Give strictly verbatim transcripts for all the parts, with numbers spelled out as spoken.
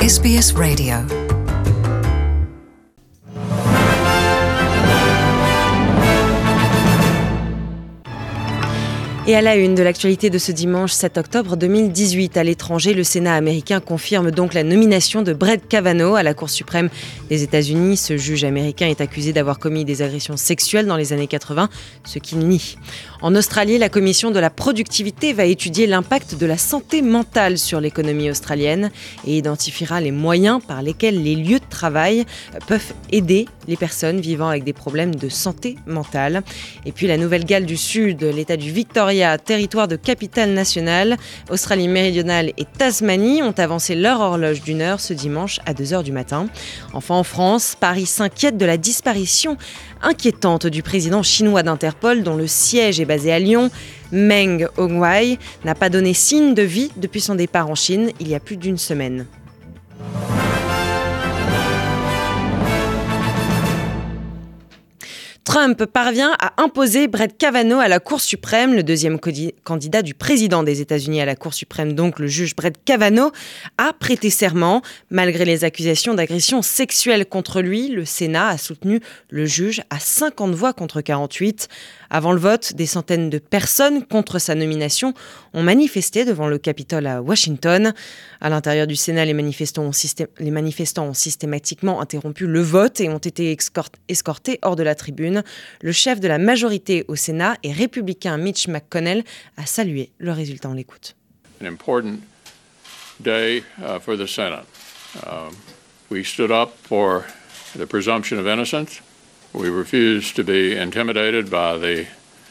S B S Radio. Et à la une de l'actualité de ce dimanche sept octobre deux mille dix-huit, à l'étranger, le Sénat américain confirme donc la nomination de Brett Kavanaugh à la Cour suprême des États-Unis. Ce juge américain est accusé d'avoir commis des agressions sexuelles dans les années quatre-vingts, ce qu'il nie. En Australie, la commission de la productivité va étudier l'impact de la santé mentale sur l'économie australienne et identifiera les moyens par lesquels les lieux de travail peuvent aider les personnes vivant avec des problèmes de santé mentale. Et puis la Nouvelle-Galles du Sud, l'État du Victoria, territoire de capitale nationale, Australie méridionale et Tasmanie ont avancé leur horloge d'une heure ce dimanche à deux heures du matin. Enfin en France, Paris s'inquiète de la disparition inquiétante du président chinois d'Interpol dont le siège est basé à Lyon. Meng Hongwei n'a pas donné signe de vie depuis son départ en Chine il y a plus d'une semaine. Trump parvient à imposer Brett Kavanaugh à la Cour suprême. Le deuxième candidat du président des États-Unis à la Cour suprême, donc le juge Brett Kavanaugh, a prêté serment. Malgré les accusations d'agression sexuelle contre lui, le Sénat a soutenu le juge à cinquante voix contre quarante-huit. Avant le vote, des centaines de personnes contre sa nomination ont manifesté devant le Capitole à Washington. À l'intérieur du Sénat, les manifestants ont, systé- les manifestants ont systématiquement interrompu le vote et ont été escort- escortés hors de la tribune. Le chef de la majorité au Sénat et républicain Mitch McConnell a salué le résultat. On l'écoute. An important day uh, for the Senate. Uh, we stood up for the presumption of innocence. We refused to be intimidated by the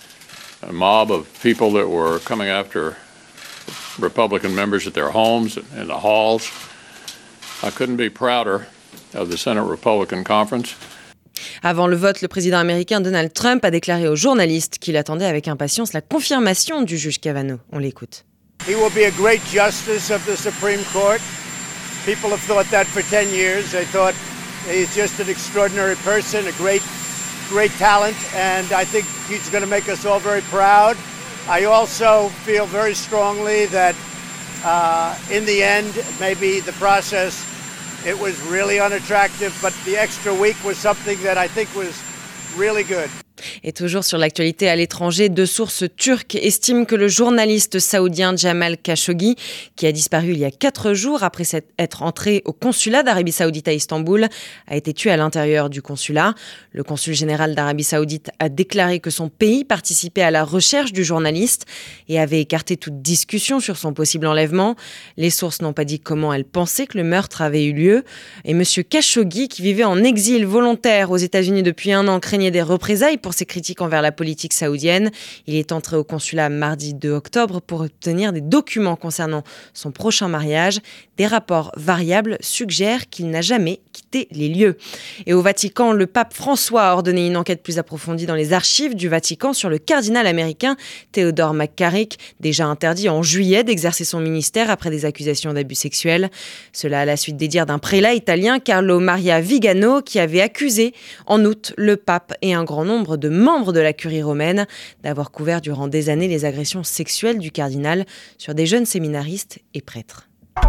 mob of people that were coming after Republican members at their homes and in the halls. I couldn't be prouder of the Senate Republican Conference. Avant le vote, le président américain Donald Trump a déclaré aux journalistes qu'il attendait avec impatience la confirmation du juge Kavanaugh. On l'écoute. He will be a great justice of the Supreme Court. People have thought that for ten years. They thought he's just an extraordinary person, a great, great talent, and I think he's going to make us all very proud. I also feel very strongly that uh, in the end, maybe the process, it was really unattractive, but the extra week was something that I think was really good. Et toujours sur l'actualité à l'étranger, deux sources turques estiment que le journaliste saoudien Jamal Khashoggi, qui a disparu il y a quatre jours après être entré au consulat d'Arabie Saoudite à Istanbul, a été tué à l'intérieur du consulat. Le consul général d'Arabie Saoudite a déclaré que son pays participait à la recherche du journaliste et avait écarté toute discussion sur son possible enlèvement. Les sources n'ont pas dit comment elles pensaient que le meurtre avait eu lieu. Et M. Khashoggi, qui vivait en exil volontaire aux États-Unis depuis un an, craignait des représailles pour ses critiques envers la politique saoudienne. Il est entré au consulat mardi deux octobre pour obtenir des documents concernant son prochain mariage. Des rapports variables suggèrent qu'il n'a jamais quitté les lieux. Et au Vatican, le pape François a ordonné une enquête plus approfondie dans les archives du Vatican sur le cardinal américain Theodore McCarrick, déjà interdit en juillet d'exercer son ministère après des accusations d'abus sexuels. Cela à la suite des dires d'un prélat italien, Carlo Maria Vigano, qui avait accusé en août le pape et un grand nombre de membres de la curie romaine d'avoir couvert durant des années les agressions sexuelles du cardinal sur des jeunes séminaristes et prêtres.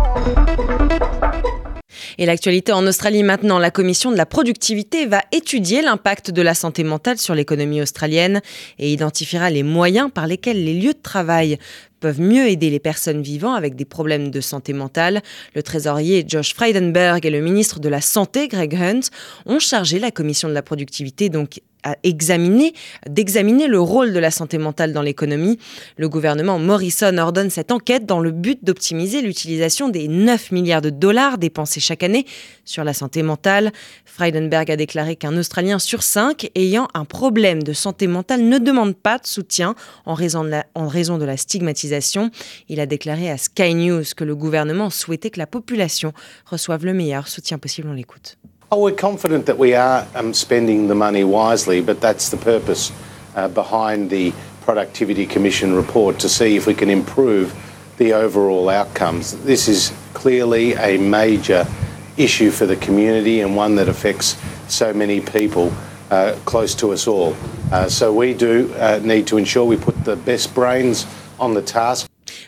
Et l'actualité en Australie maintenant, la commission de la productivité va étudier l'impact de la santé mentale sur l'économie australienne et identifiera les moyens par lesquels les lieux de travail peuvent mieux aider les personnes vivant avec des problèmes de santé mentale. Le trésorier Josh Frydenberg et le ministre de la Santé, Greg Hunt, ont chargé la commission de la productivité donc à examiner, d'examiner le rôle de la santé mentale dans l'économie. Le gouvernement Morrison ordonne cette enquête dans le but d'optimiser l'utilisation des neuf milliards de dollars dépensés chaque année sur la santé mentale. Frydenberg a déclaré qu'un Australien sur cinq ayant un problème de santé mentale ne demande pas de soutien en raison de la, en raison de la stigmatisation. Il a déclaré à Sky News que le gouvernement souhaitait que la population reçoive le meilleur soutien possible. On l'écoute. Oh, we're confident that we are um, spending the money wisely, but that's the purpose uh, behind the Productivity Commission report, to see if we can improve the overall outcomes. This is clearly a major issue for the community and one that affects so many people uh, close to us all. Uh, so we do uh, need to ensure we put the best brains on the task.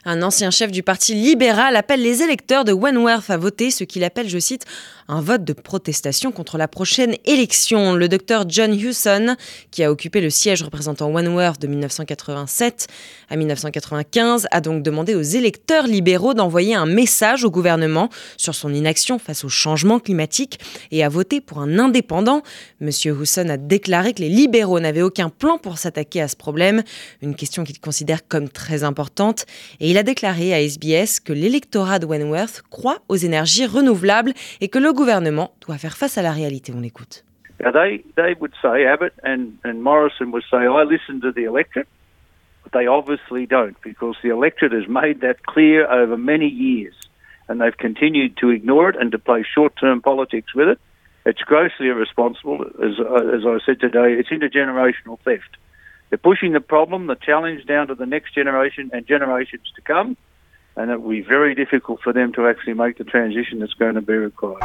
Un ancien chef du parti libéral appelle les électeurs de Wentworth à voter, ce qu'il appelle, je cite, un vote de protestation contre la prochaine élection. Le docteur John Hewson, qui a occupé le siège représentant Wentworth de dix-neuf cent quatre-vingt-sept à dix-neuf cent quatre-vingt-quinze, a donc demandé aux électeurs libéraux d'envoyer un message au gouvernement sur son inaction face au changement climatique et à voter pour un indépendant. Monsieur Hewson a déclaré que les libéraux n'avaient aucun plan pour s'attaquer à ce problème, une question qu'il considère comme très importante. Et il a déclaré à S B S que l'électorat de Wentworth croit aux énergies renouvelables et que le gouvernement doit faire face à la réalité. On l'écoute. Now they, they would say, Abbott and, and Morrison would say, I listen to the electorate. But they obviously don't, because the electorate has made that clear over many years. And they've continued to ignore it and to play short-term politics with it. It's grossly irresponsible. As, as I said today, it's intergenerational theft. They're pushing the problem, the challenge down to the next generation and generations to come. And it will be very difficult for them to actually make the transition that's going to be required.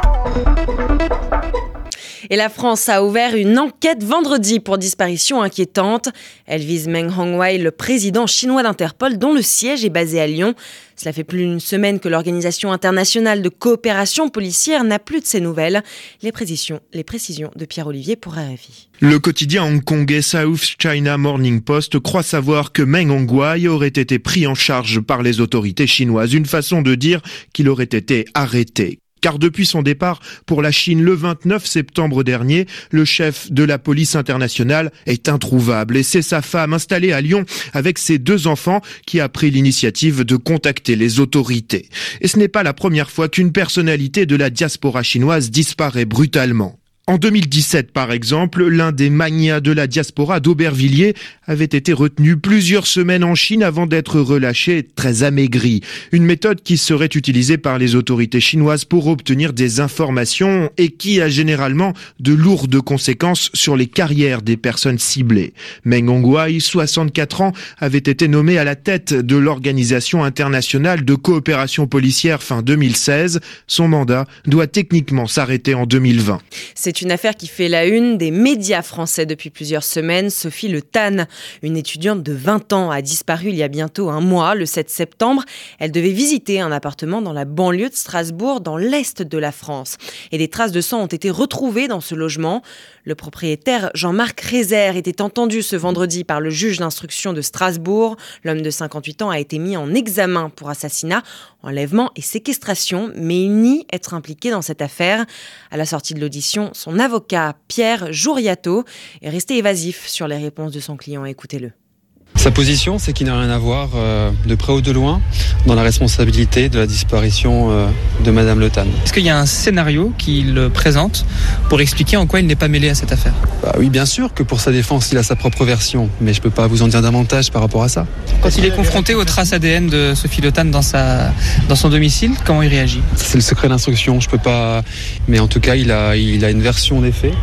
Et la France a ouvert une enquête vendredi pour disparition inquiétante. Elle vise Meng Hongwei, le président chinois d'Interpol, dont le siège est basé à Lyon. Cela fait plus d'une semaine que l'Organisation internationale de coopération policière n'a plus de ses nouvelles. Les précisions, les précisions de Pierre-Olivier pour R F I. Le quotidien hongkongais South China Morning Post croit savoir que Meng Hongwei aurait été pris en charge par les autorités chinoises. Une façon de dire qu'il aurait été arrêté. Car depuis son départ pour la Chine le vingt-neuf septembre dernier, le chef de la police internationale est introuvable. Et c'est sa femme installée à Lyon avec ses deux enfants qui a pris l'initiative de contacter les autorités. Et ce n'est pas la première fois qu'une personnalité de la diaspora chinoise disparaît brutalement. En deux mille dix-sept, par exemple, l'un des magnats de la diaspora d'Aubervilliers avait été retenu plusieurs semaines en Chine avant d'être relâché très amaigri. Une méthode qui serait utilisée par les autorités chinoises pour obtenir des informations et qui a généralement de lourdes conséquences sur les carrières des personnes ciblées. Meng Hongwei, soixante-quatre ans, avait été nommé à la tête de l'Organisation internationale de coopération policière fin deux mille seize. Son mandat doit techniquement s'arrêter en deux mille vingt. C'est une affaire qui fait la une des médias français depuis plusieurs semaines. Sophie Le Tan, une étudiante de vingt ans, a disparu il y a bientôt un mois, le sept septembre. Elle devait visiter un appartement dans la banlieue de Strasbourg, dans l'est de la France. Et des traces de sang ont été retrouvées dans ce logement. Le propriétaire Jean-Marc Rézère était entendu ce vendredi par le juge d'instruction de Strasbourg. L'homme de cinquante-huit ans a été mis en examen pour assassinat, enlèvement et séquestration, mais il nie être impliqué dans cette affaire. À la sortie de l'audition, son avocat, Pierre Jouriato, est resté évasif sur les réponses de son client. Écoutez-le. Sa position, c'est qu'il n'a rien à voir, euh, de près ou de loin, dans la responsabilité de la disparition euh, de Madame Le Tan. Est-ce qu'il y a un scénario qu'il présente pour expliquer en quoi il n'est pas mêlé à cette affaire ? Bah oui, bien sûr que pour sa défense, il a sa propre version, mais je ne peux pas vous en dire davantage par rapport à ça. Quand il est confronté aux traces A D N de Sophie Le Tan dans, sa, dans son domicile, comment il réagit ? C'est le secret d'instruction, je peux pas... Mais en tout cas, il a, il a une version des faits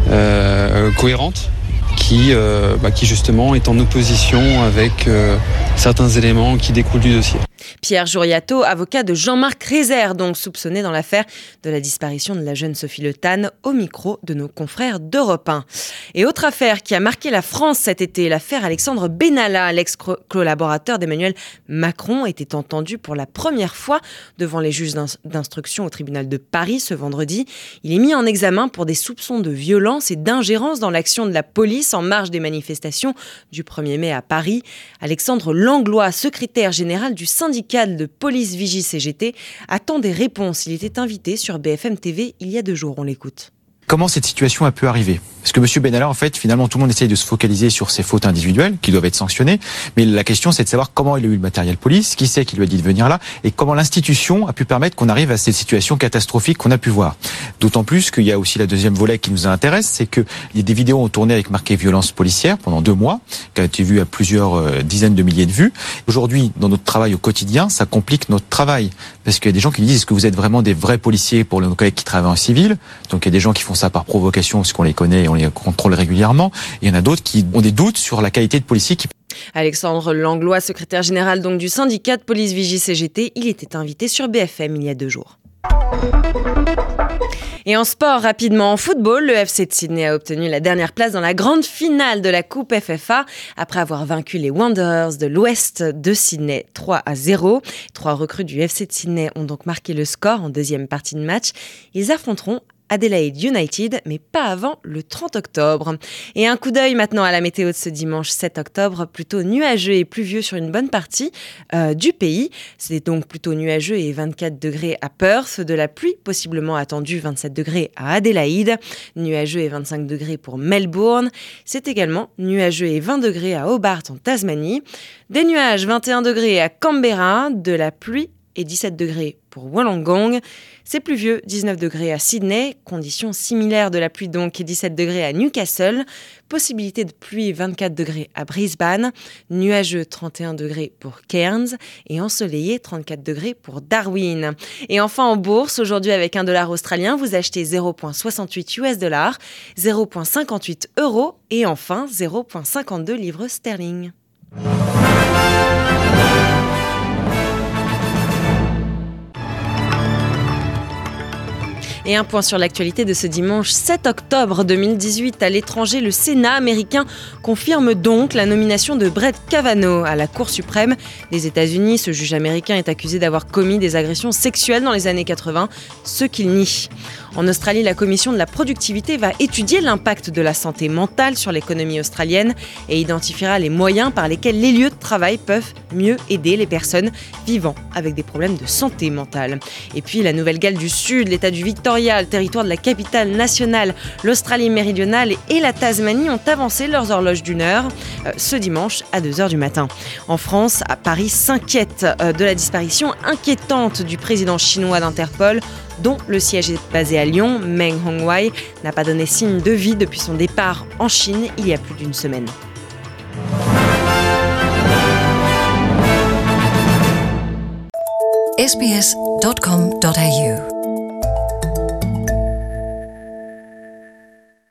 euh, cohérente. Qui, euh, bah, qui justement est en opposition avec euh, certains éléments qui découlent du dossier. Pierre Jouriato, avocat de Jean-Marc Rézère, donc soupçonné dans l'affaire de la disparition de la jeune Sophie Le Tan, au micro de nos confrères d'Europe un. Et autre affaire qui a marqué la France cet été, l'affaire Alexandre Benalla, l'ex-collaborateur d'Emmanuel Macron, était entendu pour la première fois devant les juges d'instruction au tribunal de Paris ce vendredi. Il est mis en examen pour des soupçons de violence et d'ingérence dans l'action de la police en marge des manifestations du premier mai à Paris. Alexandre Langlois, secrétaire général du syndicat de police Vigie C G T, attend des réponses. Il était invité sur B F M T V il y a deux jours. On l'écoute. Comment cette situation a pu arriver ? Parce que M. Benalla, en fait, finalement, tout le monde essaye de se focaliser sur ses fautes individuelles, qui doivent être sanctionnées. Mais la question, c'est de savoir comment il a eu le matériel police, qui c'est qui lui a dit de venir là, et comment l'institution a pu permettre qu'on arrive à cette situation catastrophique qu'on a pu voir. D'autant plus qu'il y a aussi la deuxième volet qui nous intéresse, c'est que il y a des vidéos ont tourné avec marqué violence policière pendant deux mois, qui a été vues à plusieurs euh, dizaines de milliers de vues. Aujourd'hui, dans notre travail au quotidien, ça complique notre travail. Parce qu'il y a des gens qui disent, est-ce que vous êtes vraiment des vrais policiers pour nos collègues qui travaillent en civil ? Donc il y a des gens qui font ça par provocation, parce qu'on les connaît et on les contrôle régulièrement. Il y en a d'autres qui ont des doutes sur la qualité de policier qui... Alexandre Langlois, secrétaire général donc du syndicat de police Vigie C G T, il était invité sur B F M il y a deux jours. Et en sport, rapidement en football, le F C de Sydney a obtenu la dernière place dans la grande finale de la Coupe F F A après avoir vaincu les Wanderers de l'Ouest de Sydney trois à zéro. Trois recrues du F C de Sydney ont donc marqué le score en deuxième partie de match. Ils affronteront Adelaide United, mais pas avant le trente octobre. Et un coup d'œil maintenant à la météo de ce dimanche sept octobre, plutôt nuageux et pluvieux sur une bonne partie euh, du pays. C'est donc plutôt nuageux et vingt-quatre degrés à Perth, de la pluie possiblement attendue, vingt-sept degrés à Adélaïde, nuageux et vingt-cinq degrés pour Melbourne. C'est également nuageux et vingt degrés à Hobart en Tasmanie, des nuages vingt et un degrés à Canberra, de la pluie et dix-sept degrés pour Wollongong. C'est pluvieux, dix-neuf degrés à Sydney, conditions similaires de la pluie donc, dix-sept degrés à Newcastle, possibilité de pluie vingt-quatre degrés à Brisbane, nuageux trente et un degrés pour Cairns et ensoleillé trente-quatre degrés pour Darwin. Et enfin en bourse, aujourd'hui avec un dollar australien, vous achetez zéro virgule soixante-huit U S dollars, zéro virgule cinquante-huit euros et enfin zéro virgule cinquante-deux livres sterling. Et un point sur l'actualité de ce dimanche sept octobre deux mille dix-huit. À l'étranger, le Sénat américain confirme donc la nomination de Brett Kavanaugh à la Cour suprême des États-Unis. Ce juge américain est accusé d'avoir commis des agressions sexuelles dans les années quatre-vingts, ce qu'il nie. En Australie, la commission de la productivité va étudier l'impact de la santé mentale sur l'économie australienne et identifiera les moyens par lesquels les lieux de travail peuvent mieux aider les personnes vivant avec des problèmes de santé mentale. Et puis la Nouvelle-Galles du Sud, l'État du Victoria, le territoire de la capitale nationale, l'Australie méridionale et la Tasmanie ont avancé leurs horloges d'une heure euh, ce dimanche à deux heures du matin. En France, à Paris s'inquiète euh, de la disparition inquiétante du président chinois d'Interpol, dont le siège est basé à Lyon. Meng Hongwei n'a pas donné signe de vie depuis son départ en Chine il y a plus d'une semaine. s b s dot com dot a u